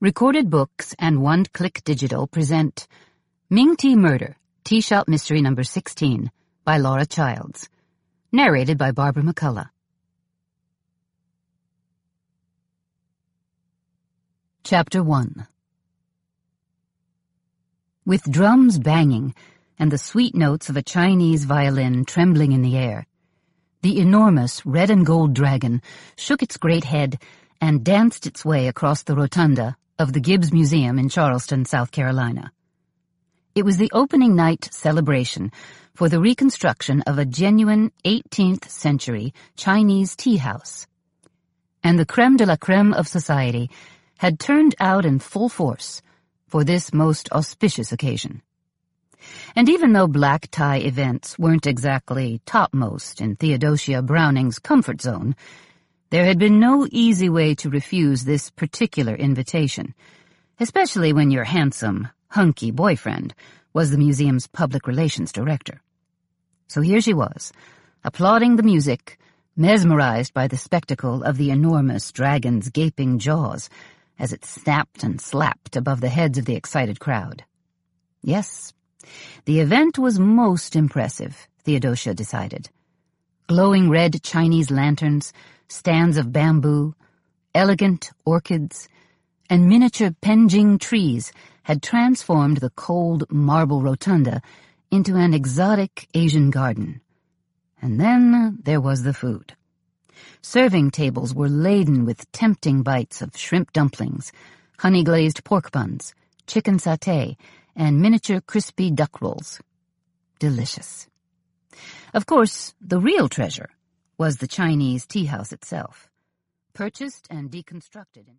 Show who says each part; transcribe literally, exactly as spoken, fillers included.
Speaker 1: Recorded Books and One Click Digital present Ming Tea Murder, Tea Shop Mystery Number sixteen by Laura Childs. Narrated by Barbara McCullough. Chapter one. With drums banging and the sweet notes of a Chinese violin trembling in the air, the enormous red and gold dragon shook its great head and danced its way across the rotunda of the Gibbs Museum in Charleston, South Carolina. It was the opening night celebration for the reconstruction of a genuine eighteenth century Chinese tea house. And the creme de la creme of society had turned out in full force for this most auspicious occasion. And even though black tie events weren't exactly topmost in Theodosia Browning's comfort zone, there had been no easy way to refuse this particular invitation, especially when your handsome, hunky boyfriend was the museum's public relations director. So here she was, applauding the music, mesmerized by the spectacle of the enormous dragon's gaping jaws as it snapped and slapped above the heads of the excited crowd. Yes, the event was most impressive, Theodosia decided. Glowing red Chinese lanterns, stands of bamboo, elegant orchids, and miniature penjing trees had transformed the cold marble rotunda into an exotic Asian garden. And then there was the food. Serving tables were laden with tempting bites of shrimp dumplings, honey-glazed pork buns, chicken satay, and miniature crispy duck rolls. Delicious. Of course, the real treasure was the Chinese tea house itself, purchased and deconstructed in